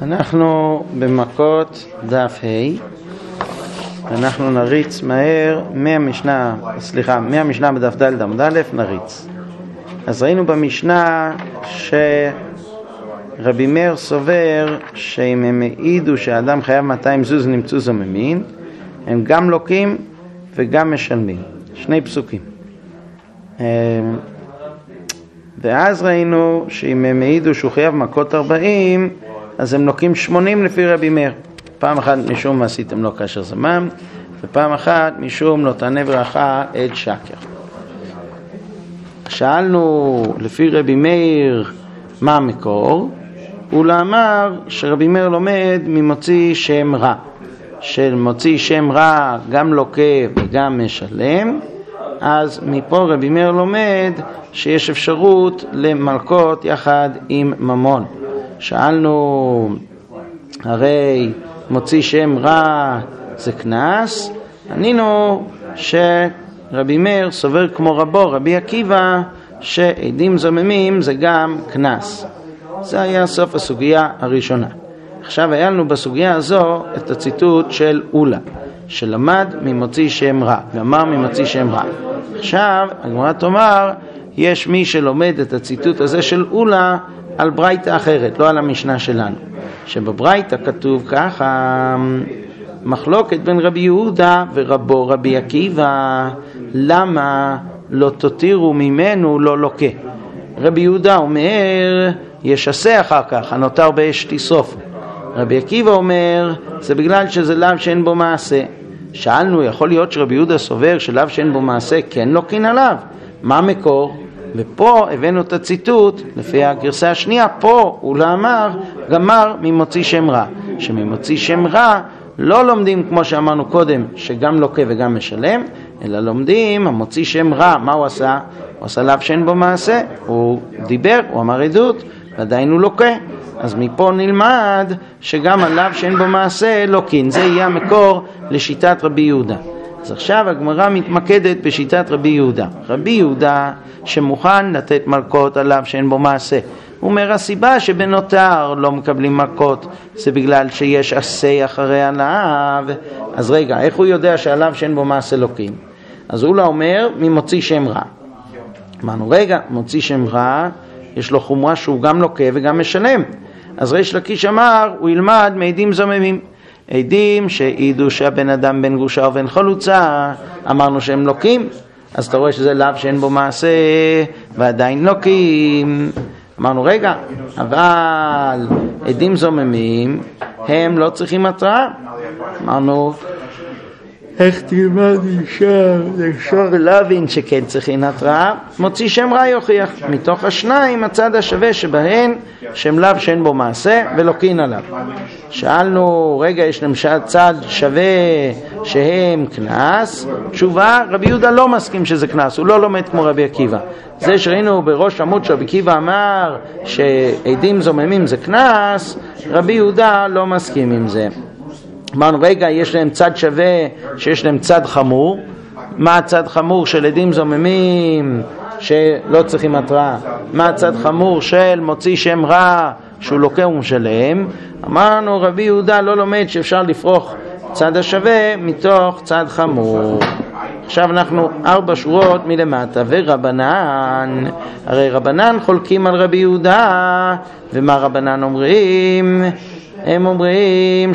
אנחנו במכות דף ה', אנחנו נריץ מהר מהמשנה בדף ד' עמוד א' נריץ. אז ראינו במשנה שרבי מאיר סובר שאם הם העידו שהאדם חייב 200 זוז נמצאו זוממים, הם גם לוקים וגם משלמים. שני פסוקים. ואז ראינו שאם הם העידו שהוא חייב מכות 40, אז הם לוקים 80 לפי רבי מאיר. פעם אחת משום מה עשיתם לו כאשר זמם, ופעם אחת משום לא תענה ברכה עד שקר. שאלנו לפי רבי מאיר מה המקור, הוא אמר שרבי מאיר לומד ממוציא שם רע, של מוציא שם רע גם לוקה וגם משלם. אז מפה רבי מאיר לומד שיש אפשרות למלכות יחד עם ממון. שאלנו, הרי מוציא שם רע זה כנס, ענינו שרבי מאיר סובר כמו רבו רבי עקיבא שעדים זוממים זה גם כנס. זה היה סוף הסוגיה הראשונה. עכשיו היה לנו בסוגיה הזו את הציטוט של אולה, שלמד ממוציא שם רע, גמר ממוציא שם רע. עכשיו הגמרא תאמר, יש מי שלומד את הציטוט הזה של אולה על ברייתא אחרת, לא על המשנה שלנו. שבברייתא כתוב ככה, מחלוקת בין רבי יהודה ורבו רבי עקיבא, למה לא תותירו ממנו לא לוקה. רבי יהודה אומר, ישסה אחר כך, הנותר באש תשרוף. רבי עקיבא אומר, זה בגלל שזה לאו שאין בו מעשה. שאלנו, יכול להיות שרבי יהודה סובר שלאו שאין בו מעשה כן לוקין עליו? מה המקור? ופה הבאנו את הציטוט, לפי הגרסה השנייה, פה הוא לא אמר, גמר ממוציא שם רע. שממוציא שם רע לא לומדים כמו שאמרנו קודם, שגם לוקה וגם משלם, אלא לומדים, המוציא שם רע, מה הוא עשה? הוא עשה לאו שאין בו מעשה, הוא דיבר, הוא אמר עדות, ועדיין הוא לוקה. אז מפה נלמד שגם עליו שאין בו מעשה לוקין. זה יהיה המקור לשיטת רבי יהודה. אז עכשיו הגמרא מתמקדת בשיטת רבי יהודה. רבי יהודה שמוכן לתת מלכות עליו שאין בו מעשה. הוא אומר הסיבה שבנותר לא מקבלים מלכות זה בגלל שיש עשה אחרי עליו. אז רגע, איך הוא יודע שעליו שאין בו מעשה לוקין? אז הוא לא אומר ממוציא שם רע. אמרנו רגע, מוציא שם רע יש לו חומרה שהוא גם לוקה וגם משלם. אז ריש לקיש אמר, הוא ילמד מעדים זוממים. עדים שהעידו שהבן אדם בן גרושה ובן חלוצה, אמרנו שהם לוקים. אז אתה רואה שזה לאו שאין בו מעשה ועדיין לוקים. אמרנו רגע, אבל עדים זוממים הם לא צריכים התראה. אמרנו, איך תלמד אפשר להבין שכן צריכים התראה? מוציא שם רע יוכיח. מתוך השניים הצד השווה שבהן שם לאו שאין בו מעשה ולוקין עליו. שאלנו, רגע, יש למשל צד שווה שהם כנס? תשובה, רבי יהודה לא מסכים שזה כנס, הוא לא לומד כמו רבי עקיבא. זה שראינו בראש עמוד שרבי עקיבא אמר שעדים זוממים זה כנס, רבי יהודה לא מסכים עם זה. אמרנו רגע, יש להם צד שווה שיש להם צד חמור. מה הצד חמור של עדים זוממים שלא צריכים התראה? מה הצד חמור של מוציא שם רע שהוא לוקה ומשלם? אמרנו רבי יהודה לא לומד שאפשר לפרוח צד השווה מתוך צד חמור. עכשיו אנחנו 4 שורות מלמטה. ורבנן, הרי רבנן חולקים על רבי יהודה. ומה רבנן אומרים? הם אומרים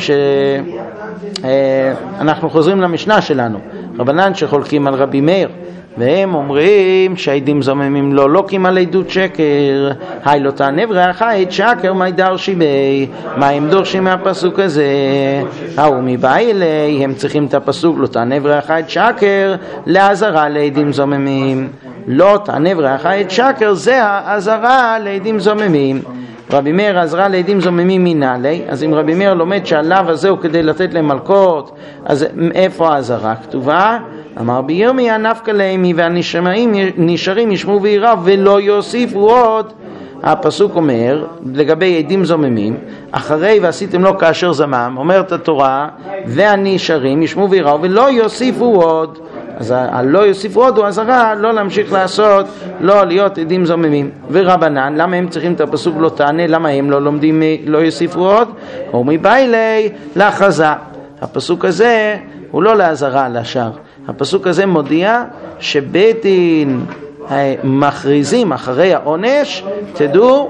אנחנו חוזרים למשנה שלנו, רבנן שחולקים על רבי מאיר, והם אומרים שהעדים זוממים לא לוקים על עדות שקר. היי לא תענה ברכה עד שקר, מה דרשי בי? מה הם דורשים מהפסוק הזה? ומבא אלי הם צריכים את הפסוק לא תענה ברכה עד שקר לעזרה לעדים זוממים. לא תענה ברכה עד שקר זה העזרה לעדים זוממים. רבי מאיר עזרה לעדים זוממים מנעלי. אז אם רבי מאיר לומד שהלאו הזה הוא כדי לתת להם מלכות, אז איפה העזרה כתובה? אמר ביומי הנפקא להם והנשמעים נשארים ישמעו ויראו ולא יוסיפו עוד. הפסוק אומר לגבי עדים זוממים, אחרי ועשיתם לו כאשר זמם, אומרת התורה, והנשארים ישמעו ויראו ולא יוסיפו עוד. אז הלא יוסיפו עוד הוא אזהרה לא להמשיך לעשות, לא להיות עדים זוממים. ורבנן, למה הם צריכים את הפסוק לא תענה? למה הם לא לומדים לא יוסיפו עוד? או מבעילי להכרזה. הפסוק הזה הוא לא להזהרה לשאר. הפסוק הזה מודיע שבית דין מכריזים אחרי העונש, תדעו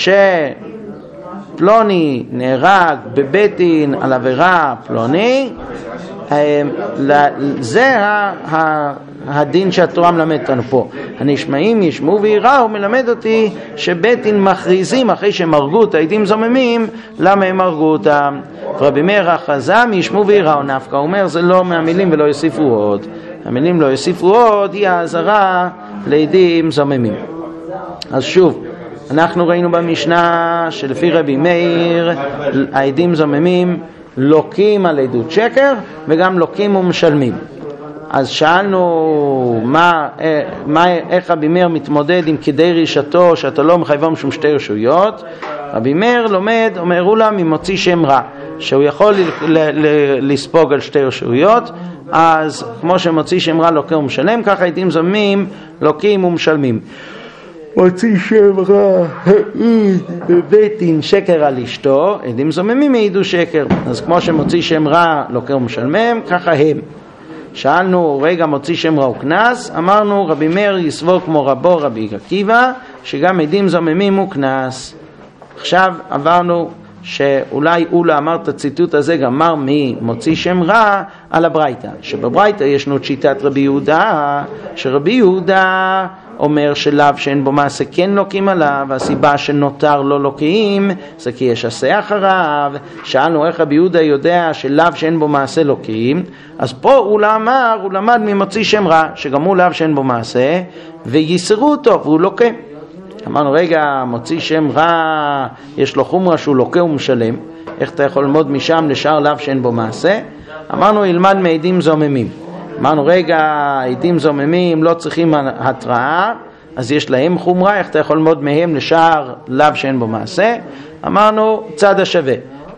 שפלוני נהרג בבית דין על עבירה פלוני, זה הדין שהתורה מלמד אותנו פה. הנשמעים ישמעו ויראו, הוא מלמד אותי שבית דין מכריזים אחרי שהם הרגו את העדים זוממים, למה הם הרגו אותם. רבי מאיר החזם ישמעו ויראו נפקא, הוא אומר זה לא מהמילים ולא יוסיפו עוד. המילים לא יוסיפו עוד היא האזהרה לעדים זוממים. אז שוב, אנחנו ראינו במשנה שלפי רבי מאיר העדים זוממים לוקים על עדות שקר וגם לוקים ומשלמים. אז שאלנו איך רבי מאיר מתמודד עם כדי רישתו שאתה לא מחייבו משום שתי רשויות. רבי מאיר לומד, אומרו לה ממוציא שם רע, שהוא יכול לספוג על שתי רשויות. אז כמו שמוציא שם רע לוקה ומשלם, ככה עדים זוממים לוקים ומשלמים. מוציא שם רע העיד בבית דין שקר על אשתו, עדים זוממים העידו שקר. אז כמו שמוציא שם רע לוקה ומשלם, ככה הם. שאלנו רגע מוציא שם רע וקנס, אמרנו רבי מאיר יסבור כמו רבו רבי עקיבא שגם עדים זוממים הוא קנס. עכשיו עברנו שאולי הוא לא אמר את הציטוט הזה, גם אמר ממוציא שם רע על הברייתא, שבברייתא ישנו שיטת רבי יהודה, שרבי יהודה אומר שלאו שאין בו מעשה כן לוקים עליו, הסיבה שנותר לא לוקים זה כי יש עשה אחריו. שאלנו איך רבי יהודה יודע שלאו שאין בו מעשה לוקים, אז פה הוא לא אמר, הוא למד ממוציא שם רע שגם הוא לאו שאין בו מעשה ויסרו אותו והוא לוקה. אמרנו רגע מוציא שם רע יש לו חומרה שהוא לוקה ומשלם, איך אתה יכול ללמוד משם לשאר לאו שאין בו מעשה? אמרנו ילמד מעדים זוממים. אמרנו רגע עדים זוממים לא צריכים התראה, אז יש להם חומרה, איך אתה יכול ללמוד מהם לשאר לאו שאין בו מעשה? אמרנו צד השווה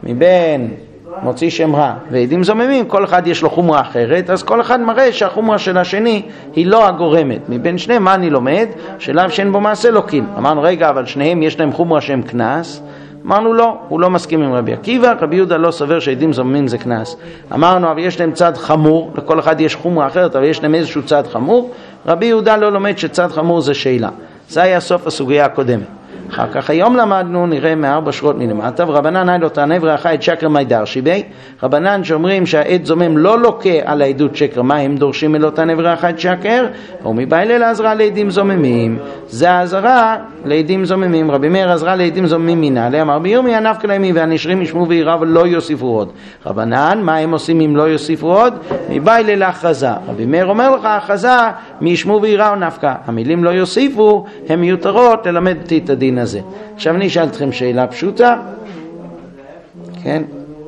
מבין מוציא שם רע ועדים זוממים, כל אחד יש לו חומרה אחרת, אז כל אחד מראה שהחומרה של השני היא לא הגורמת. מבין שניהם מה אני לומד? שלאו שאין בו מעשה לוקים. אמרנו רגע אבל שניהם יש להם חומרה שהם קנס? אמרנו לא, הוא לא מסכים עם רבי עקיבא, רבי יהודה לא סובר שעדים זוממים זה קנס. אמרנו אבל יש להם צד חמור, לכל אחד יש חומרה אחרת אבל יש להם איזשהו צד חמור. רבי יהודה לא לומד שצד חמור זה שאלה. זה היה סוף הסוגיה הקודמת. אחר כך היום למדנו, נראה מארבע שורות מלמטה, ורבנן הידו תענה ורחה את שקר מי דרשי בי. רבנן שאומרים שהעד זומם לא לוקה על העדות שקר, מה הם דורשים אלו תענה ורחה את שקר? ומבעילי לעזרה לעדים זוממים, זה העזרה לעדים זוממים. רבי מאיר עזרה לעדים זוממים מנהלי, אמר בירמיה נפקא להם והנשרים ישמעו ויראו ולא יוסיפו עוד. רבנן, מה הם עושים אם לא יוסיפו עוד? מבעילי להכרזה. רבי מאיר אומר לך, הכרזה מישמעו ויראו נפקא, המילים לא יוסיפו הם מיותרות ללמד אותי את הדין הזה. עכשיו אני אשאל אתכם שאלה פשוטה, כן?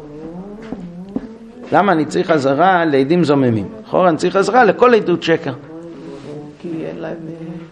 למה אני צריך עזרה לעדים זוממים? אחורה אני צריך עזרה לכל עדות שקר. כי אין להם,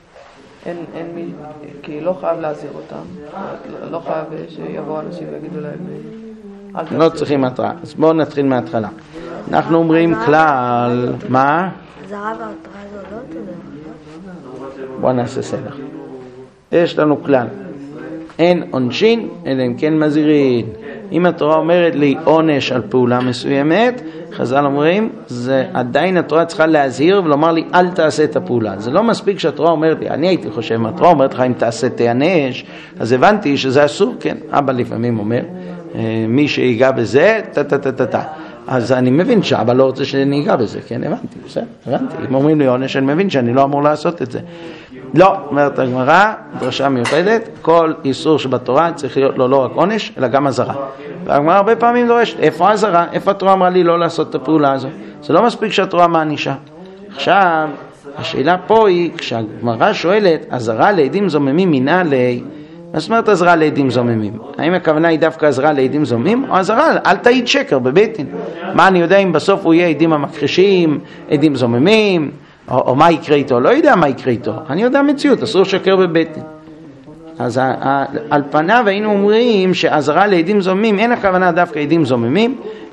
כי לא חייב להזהיר אותם, לא חייב שיבואו אנשים ויגידו להם לא צריכים התראה. אז בואו נתחיל מההתחלה. אנחנו אומרים כלל, מה? זרה והתראה זה לא תודה. בואו נעשה סדר. יש לנו כלל, אין עונשין אלא אם כן מזהירין. אם התורה אומרת לי עונש על פעולה מסוימת, חז"ל אומרים זה עדיין התורה צריכה להזהיר ולומר לי אל תעשה את הפעולה. זה לא מספיק שהתורה אומרת לי, אני הייתי חושב התורה אומרת לך אם תעשה תענש, אז הבנתי שזה אסור. כן, אבא לפעמים אומר מי שיגע בזה אז אני מבין שאבא לא רוצה שניגע בזה. כן, הבנתי, בסדר, הבנתי. אם אומרים לי עונש אני מבין שאני לא אמור לעשות את זה. לא, אומרת הגמרא, דרשה מיוחדת, כל איסור שבתורה צריך להיות לו לא רק עונש, אלא גם עזרה. והגמרא הרבה פעמים דורשת, איפה עזרה? איפה התורה אמרה לי לא לעשות את הפעולה הזו? זה לא מספיק שהתורה מענישה. עכשיו, השאלה פה היא, כשהגמרא שואלת, עזרה לעדים זוממים מינה לי, מה זאת אומרת עזרה לעדים זוממים? האם הכוונה היא דווקא עזרה לעדים זוממים, או עזרה, אל תעיד שקר בבית דין? מה אני יודע אם בסוף הוא יהיה עדים המכחישים, עדים זוממים, או מה יקרה איתו? לא יודע מה יקרה איתו. אני יודע מציאות, אסור שקר בבית דין. אז על פניו היינו אומרים שעזרה לעדים זוממים, אין הכוונה דווקא עדים זוממים,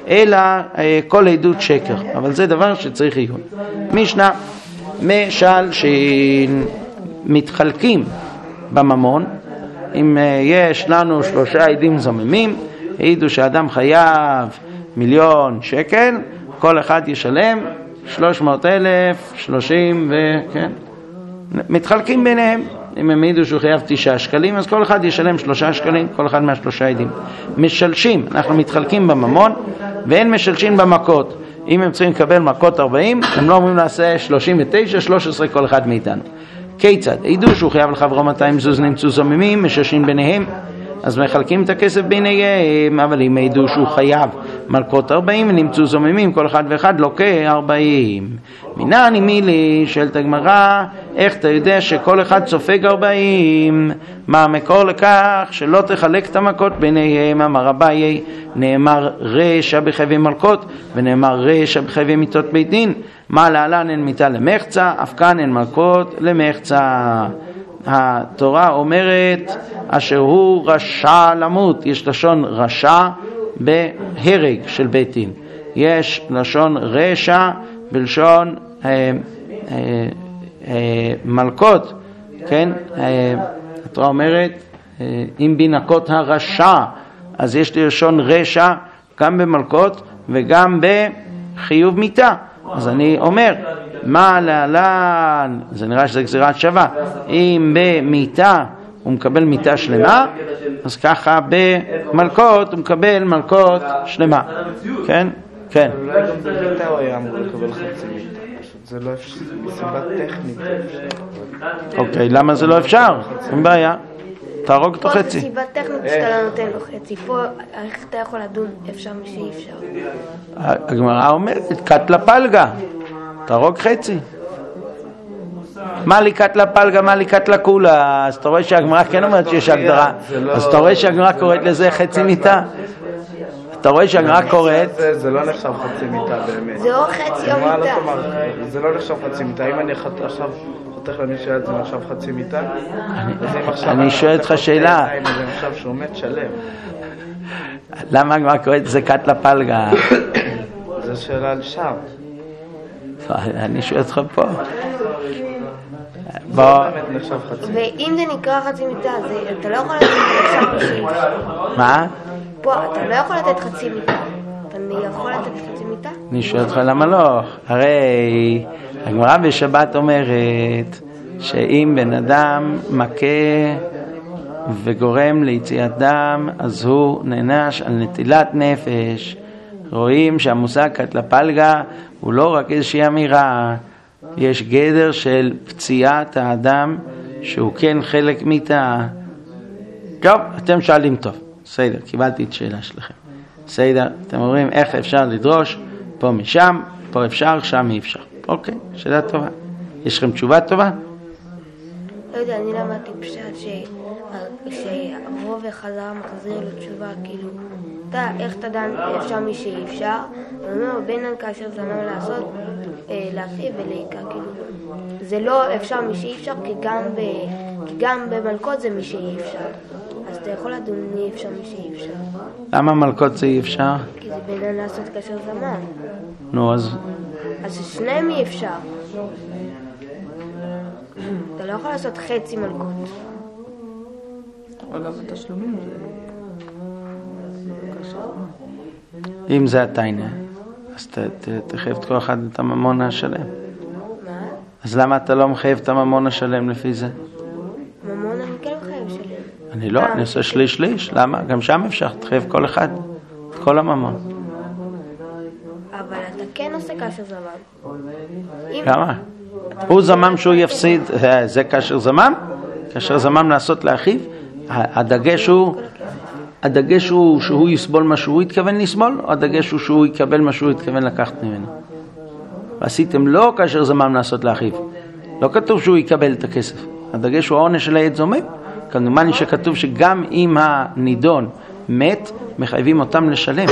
אלא כל עדות שקר, אבל זה דבר שצריך עיון. משנה, משל שמתחלקים בממון, אם יש לנו 3 עדים זוממים, העידו שאדם חייב 1,000,000 שקל, כל אחד ישלם 300,000, 30 וכן, מתחלקים ביניהם. אם הם העידו שהוא חייב 9 שקלים, אז כל אחד ישלם 3 שקלים, כל אחד מה3 עדים. משלשים, אנחנו מתחלקים בממון, ואין משלשים במכות. אם הם צריכים לקבל מכות 40, הם לא אומרים לעשה 39, 13 כל אחד מאיתנו. כיצד? העידו שהוא חייב לחברו 200 זוז נמצאו זוממים, משלשים ביניהם, אז מחלקים את הכסף ביניהם. אבל אם העידו שהוא חייב מלכות 40 ונמצאו זוממים, כל אחד ואחד לוקח 40. מנני מילי, שואלת הגמרא, איך אתה יודע שכל אחד סופג 40? מה המקור לכך שלא תחלק את המכות ביניהם? אמר אביי, נאמר רשע בחייבי מלכות ונאמר רשע בחייבי מיתות בית דין. מה להלן אין מיתה למחצה, אף כאן אין מלכות למחצה. התורה אומרת אשר הוא רשע למות. יש לשון רשע בהרג של בית דין, יש לשון רשע בלשון מלכות, כן? התורה אומרת אם בינקות הרשע, אז יש לי לשון רשע גם במלכות וגם בחיוב מיתה. אז אני אומר מה להלן, זה נראה שזה גזירת שווה, אם במיתה הוא מקבל מיתה שלמה, אז ככה במלכות הוא מקבל מלכות שלמה. כן? כן. אולי גם במיתה הוא היה אמור לקבל חצי מיתה, פשוט זה לא אפשר, מסיבה טכנית אפשר. אוקיי, למה זה לא אפשר? אין בעיה, תהרוג את החצי. פה זה סיבה טכנית שאתה לא נותן לו חצי, פה איך אתה יכול לדון אפשר משאי אפשר. הגמרא אומרת קטלה פלגה, תהרוג חצי. מה לי קטלה פלגה, מה לי קטלה כולה? אז אתה רואה שהגמרא כן אומרת שיש הגדרה, אז אתה רואה שהגמרא קוראת לזה חצי מיתה. אתה רואה שהגמרא קוראת, זה לא נחשב חצי מיתה באמת. זה או חצי או מיתה. זה לא נחשב חצי מיתה. אם אני עכשיו חותך למישהו זה נחשב חצי מיתה? אני שואל אותך שאלה, זה נחשב שהוא מת שלם. למה הגמרא קוראת זה קטלה פלגה? זו שאלה על שם. אני שואל אותך פה. ואם זה נקרא חצי מיתה, אתה לא יכול לתת עכשיו משאי אפשר. מה? פה אתה לא יכול לתת חצי מיתה. אתה יכול לתת חצי מיתה? אני שואל אותך למה לא? הרי הגמרא בשבת אומרת שאם בן אדם מכה וגורם ליציאת דם, אז הוא נענש על נטילת נפש. רואים שהמושג קטלה פלגה הוא לא רק איזושהי אמירה, יש גדר של פציעת האדם שהוא כן חלק מיתה. טוב, אתם שואלים טוב, בסדר, קיבלתי את השאלה שלכם. בסדר, אתם אומרים איך אפשר לדרוש פה משם, פה אפשר, שם אי אפשר. אוקיי, שאלה טובה. יש לכם תשובה טובה? לא יודע, אני למדתי פשט שהרוב וחזרה מחזיר לו תשובה, כאילו, אתה, איך אתה דן אפשר מי שאי אפשר, ואומר, בינן כאשר זה לא לעשות, להרחיב ולהיקה, כאילו, זה לא אפשר מי שאי אפשר, כי גם במלכות זה מי שאי אפשר. אז אתה יכול לדון מי אפשר מי שאי אפשר. למה מלכות זה אי אפשר? כי זה בינן לעשות כאשר זמן. נו, אז שניהם אי אפשר. אתה לא יכול לעשות חצי מלכות. אבל גם בתשלומים זה קשה. אם זה התיינה, אז תחייב את כל אחד את הממון השלם. מה? אז למה אתה לא מחייב את הממון השלם לפי זה? ממון אני כן חייב שלם. אני לא, אני עושה שליש. למה? גם שם אפשר, תחייב כל אחד, את כל הממון. אבל אתה כן עושה כאשר זמן. למה? הוא זמם שהוא יפסיד, זה כאשר זמם? כאשר זמם לעשות לאחיו? הדגש הוא שהוא יסבול מה שהוא התכוון לסבול, או הדגש הוא שהוא יקבל מה שהוא התכוון לקחת ממנו? ועשיתם לא כאשר זמם לעשות לאחיו. לא כתוב שהוא יקבל את הכסף. הדגש הוא העונש של היד זומם. כמובן שכתוב שגם אם הנידון מת, מחייבים אותם לשלם.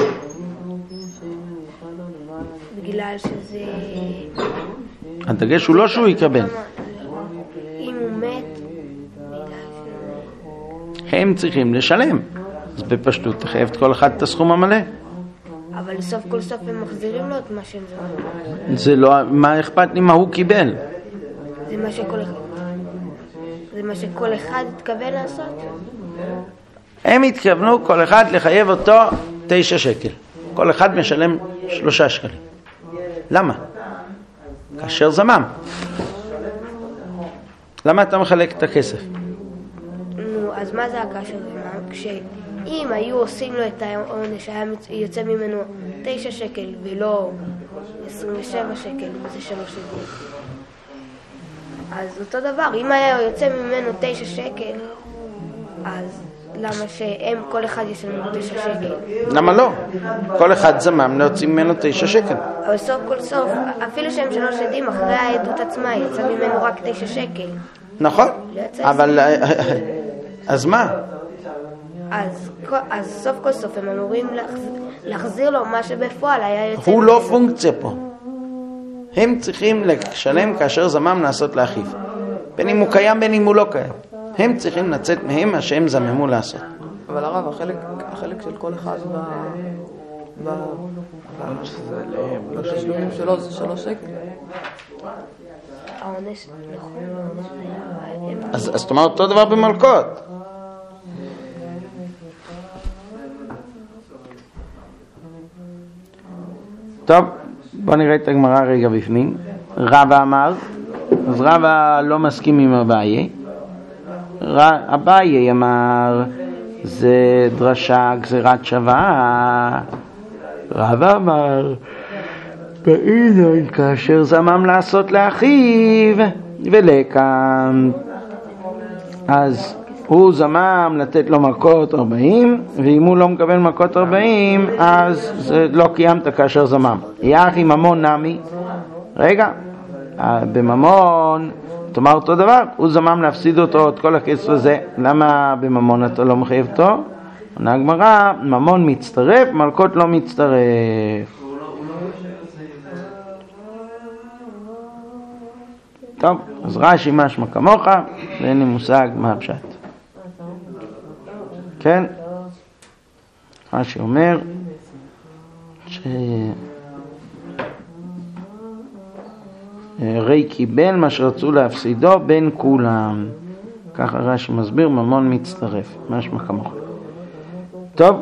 בגלל שזה... הדגש הוא לא שהוא יקבל. אם הוא מת, הם צריכים לשלם. אז בפשטות תחייב את כל אחד את הסכום המלא. אבל אבל סוף כל סוף הם מחזירים לו את מה שהם זממו. זה לא, מה אכפת לי מה הוא קיבל? זה מה שכל אחד התכוון לעשות? הם התכוונו כל אחד לחייב אותו 9 שקל. כל אחד משלם 3 שקלים. למה? כאשר זמם. למה אתה מחלק את הכסף? נו, אז מה זה הקשר זמם? כשאם היו עושים לו את העונש, היה יוצא ממנו 9 שקל ולא 27 שקל, וזה 3 שקל. אז אותו דבר, אם היה יוצא ממנו 9 שקל, אז למה שהם כל אחד ישלמו 9 שקל? למה לא? כל אחד זמם להוציא ממנו 9 שקל. אבל סוף כל סוף, אפילו שהם 3 עדים, אחרי העדות עצמה יצא ממנו רק 9 שקל. נכון, אבל אז מה? אז סוף כל סוף הם אמורים להחזיר לו מה שבפועל היה יוצא. הוא לא פונקציה פה. הם צריכים לשלם כאשר זמם לעשות לאחיו. בין אם הוא קיים, בין אם הוא לא קיים. הם צריכים לצאת מהם מה שהם זממו לעשות. אבל הרב, החלק של כל אחד בתשלומים שלו זה 3 שקל. העונש, נכון. אז זאת אומרת אותו דבר במלכות. טוב, בוא נראה את הגמרא רגע בפנים. רבא אמר, אז רבא לא מסכים עם אביי. אביי אמר, זה דרשה גזירת שווה. רבא אמר, באידן כאשר זמם לעשות לאחיו ולקם, אז הוא זמם לתת לו מכות 40, ואם הוא לא מקבל מכות 40 אז זה לא קיימת כאשר זמם. יחי ממון נמי, רגע, בממון תאמר אותו דבר, הוא זמם להפסיד אותו את כל הכסף הזה, למה בממון אתה לא מחייב אותו? עונה הגמרא, ממון מצטרף, מלכות לא מצטרף. טוב, אז רש"י משמע כמוך, ואין לי מושג מה הפשט. כן? רש"י אומר רי קיבל מה שרצו להפסידו בין כולם. ככה רש"י מסביר, ממון מצטרף, משמע כמוך. טוב.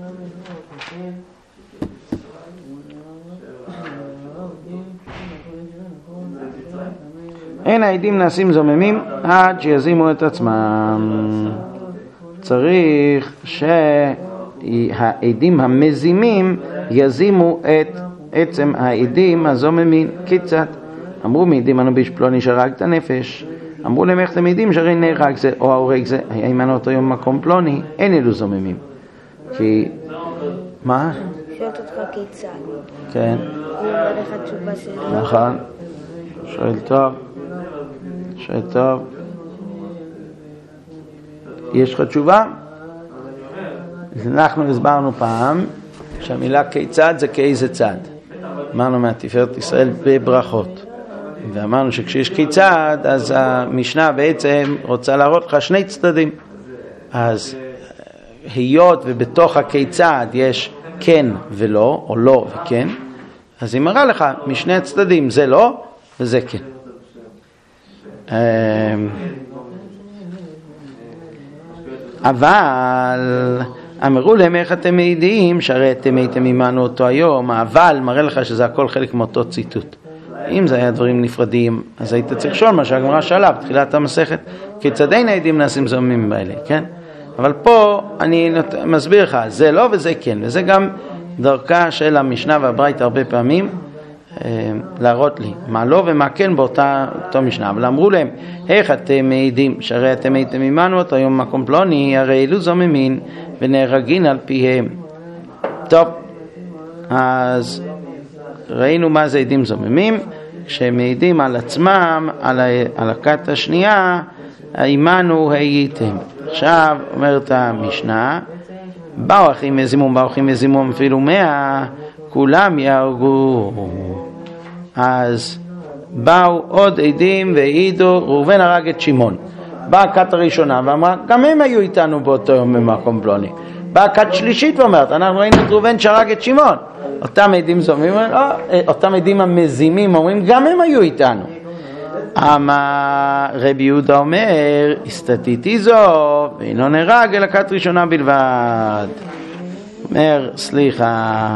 אין העדים נעשים זוממים עד שיזימו את עצמם. צריך שהעדים המזימים יזימו את עצם העדים הזוממים. כיצד? אמרו מעידים אנו באיש פלוני שהרג את הנפש. אמרו להם איך אתם מעידים שהרי נהרג זה או ההורג זה, האם אנו אותו יום מקום פלוני? אין אלו זוממים. כי... מה? שואלת אותך כיצד. כן. הוא אומר לך תשובה שלו. נכון. שואל טוב. שואל טוב. יש לך תשובה? אנחנו הסברנו פעם שהמילה כיצד זה כאיזה צד. אמרנו מהתפארת ישראל בברכות. ואמרנו שכשיש כיצד, אז המשנה בעצם רוצה להראות לך 2 צדדים. אז היות ובתוך הכיצד יש כן ולא, או לא וכן, אז היא מראה לך משני הצדדים, זה לא וזה כן. אבל אמרו להם איך אתם מעידים שהרי אתם הייתם עמנו אותו היום, אבל מראה לך שזה הכל חלק מאותו ציטוט. אם זה היה דברים נפרדים, אז היית צריך לשאול מה שהגמרא שאלה בתחילת המסכת, כיצד אין העדים נעשים זוממים באלה, כן? אבל פה אני מסביר לך, זה לא וזה כן, וזה גם דרכה של המשנה והברייתא הרבה פעמים, להראות לי מה לא ומה כן באותו משנה. אבל אמרו להם, איך אתם מעידים שהרי אתם הייתם עמנו אותו היום מקום פלוני, הרי אלו זוממין ונהרגין על פיהם. טוב, אז ראינו מה זה עדים זוממים, כשהם מעידים על עצמם, על הכת השנייה, עמנו הייתם. עכשיו אומרת המשנה, באו אחים מזימום אפילו 100, כולם יהרגו. אז באו עוד עדים והעידו, ראובן הרג את שמעון. באה הכת הראשונה ואמרה, גם הם היו איתנו באותו יום במקום פלוני. באה כת שלישית ואומרת, אנחנו ראינו את ראובן שהרג את שמעון. אותם עדים זוממים, אותם עדים המזימים אומרים, גם הם היו איתנו. רבי יהודה אומר, הסתתיתי זו, ואינו נהרג אלא כת ראשונה בלבד. אומר, סליחה,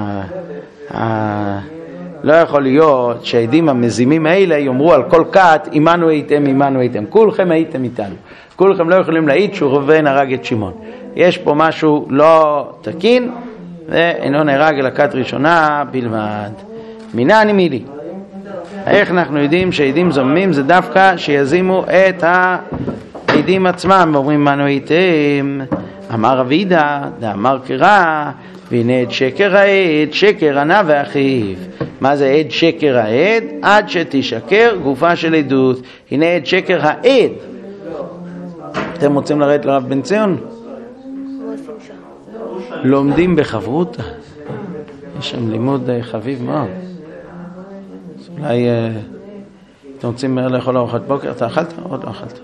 לא יכול להיות שהעדים המזימים האלה יאמרו על כל כת, עמנו הייתם, כולכם הייתם איתנו. כולכם לא יכולים להעיד שראובן הרג את שמעון. יש פה משהו לא תקין, ואינו נהרג אלא כת ראשונה בלבד. מנעני מילי. איך אנחנו יודעים שהעדים זוממים זה דווקא שיזימו את העדים עצמם, ואומרים מנו הייתם, אמר אבידה, דאמר קרא, והנה עד שקר העד, שקר ענה ואחיו. מה זה עד שקר העד? עד שתשקר גופה של עדות. הנה עד שקר העד. אתם רוצים לרדת לרב בן ציון? לומדים בחברותה. יש שם לימוד חביב מאוד. אולי אתם רוצים לאכול ארוחת בוקר? אתה אכלת או עוד לא אכלת?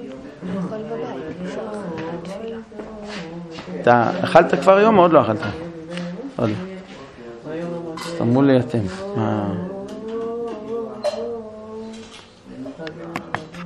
אתה אכלת כבר היום או עוד לא אכלת? עוד לא. תאמרו לי אתם.